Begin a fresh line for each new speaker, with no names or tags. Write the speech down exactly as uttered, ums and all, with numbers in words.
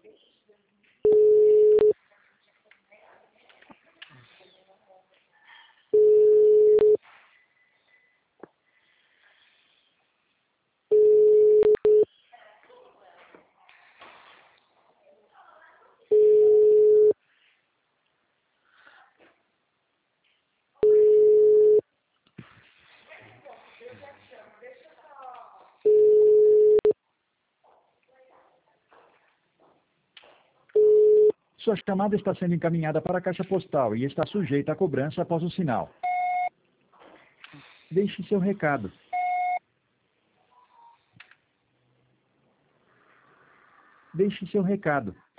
Sua chamada está sendo encaminhada para a caixa postal e está sujeita a cobrança após o sinal. Deixe seu recado. Deixe seu recado.